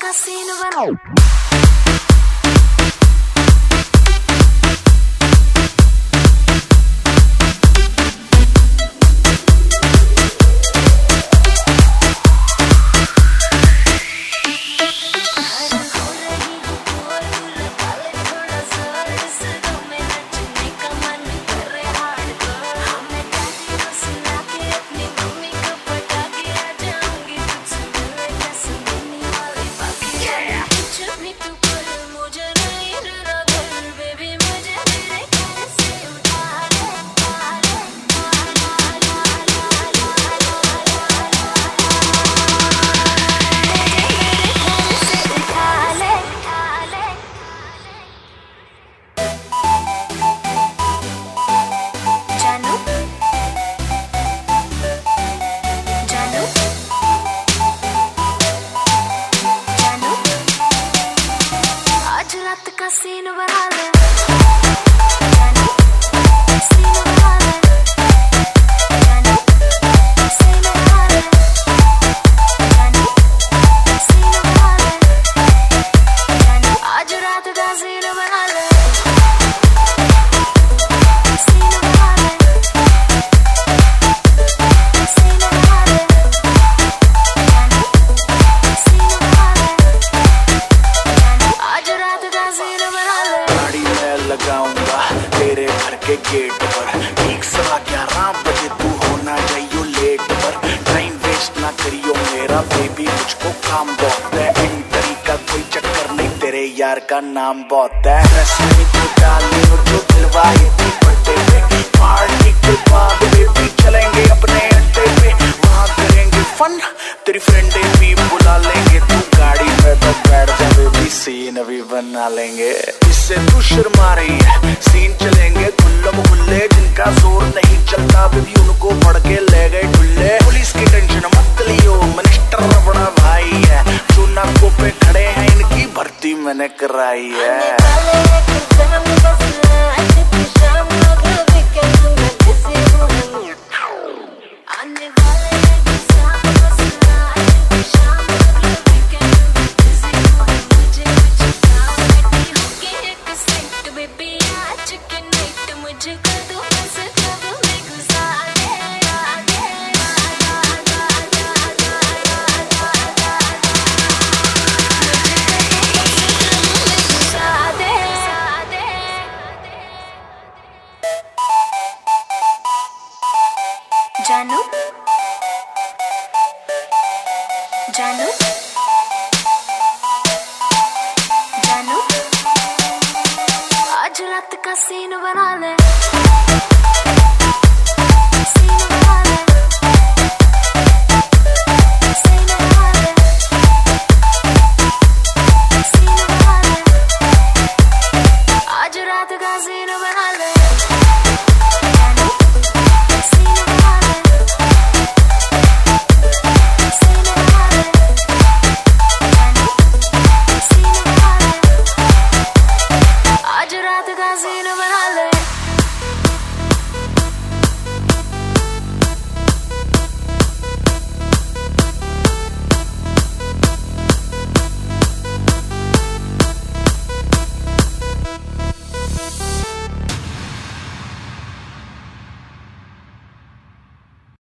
का सीन बनाओ। सीन बना ले आज रात का सीन बना ले लगाऊंगा तेरे घर के गेट पर ठीक 11:15 बजे तू होना चाहिए लेट पर। टाइम वेस्ट ना करियो मेरा बेबी, मुझको काम बहुत है। एंट्री का कोई चक्कर नहीं, तेरे यार का नाम बहुत है। रस्मी तो डाली और जो दिलवाई थी बर्थडे पे, पार्टी के बाद बेबी चलेंगे अपने अड्डे पे, वहाँ करेंगे फन, तेरी फ्रेंडे भी बुला लेंगे। तू गाड़ी में तो बैठ जा बेबी, सीन भी बना लेंगे। इससे तू शर्मा रही है, सीन चलेंगे खुल्लम खुल्ले, जिनका जोर नहीं चलता बेबी उनको पढ़ के ले गए ढुल्ले। पुलिस की टेंशन मत लियो, मिनिस्टर बड़ा भाई है, जो नाकों पे खड़े हैं इनकी भर्ती मैंने कराई है। जानू जानू जानू आज रात का सीन बना ले।